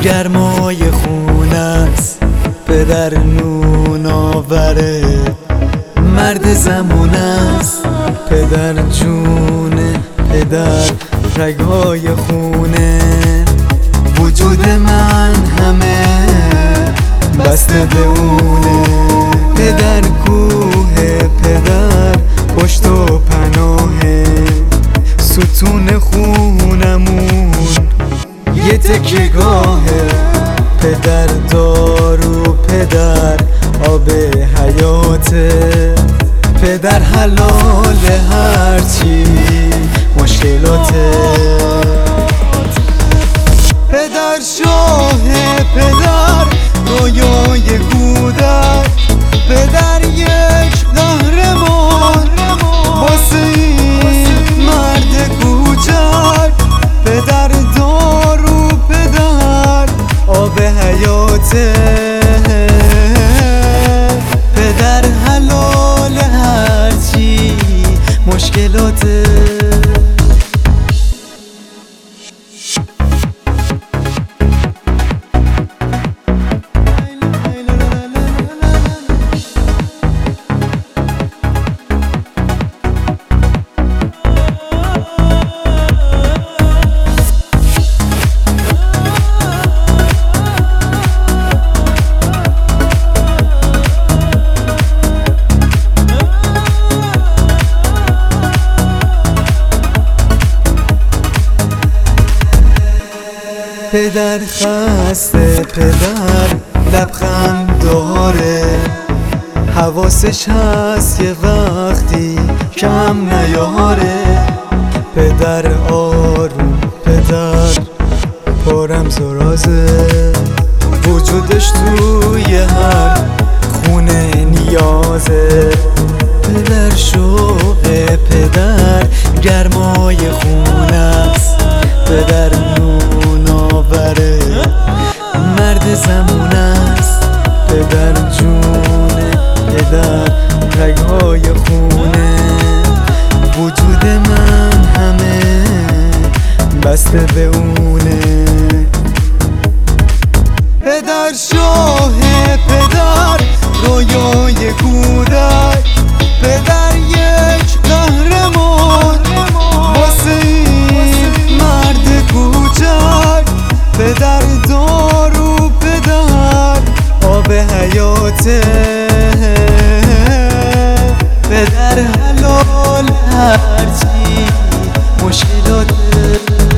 گرمای خونه است، پدر نون آوره، مرد زمان است، پدر جونه، پدر رگهای خونه. وجود من همه بسته به اونه، پدر کوه، پدر پشت و پناهه، ستون خونمون یه تکیه گاهه. پدر دارو، پدر آب حیاته، پدر حلال هرچی مشکلاته. پدر شاه، پدر رویای کودک، پدر یک قهرمان واسه این مرد کوچک. پدر دارو، پدر آب حیاته، پدر حلال هرچی مشکلاته. پدر خسته، پدر لبخند داره، حواسش هست یه وقتی کم نیاره. پدر آروم، پدر پررمز و رازه، وجودش توی هر خونه نیازه. پدر شوق، پدر گرمای خونه است، پدر نون آوره، مرد زمان است، پدر جونه، پدر رگهای خونه. وجود من همه بسته به اونه، پدر شاه، پدر رویای کودک، پدر یک قهرمان واسه این مرد کوچک. پدر دارو، پدر آب حیاته، پدر حلال هرچی مشکلاته.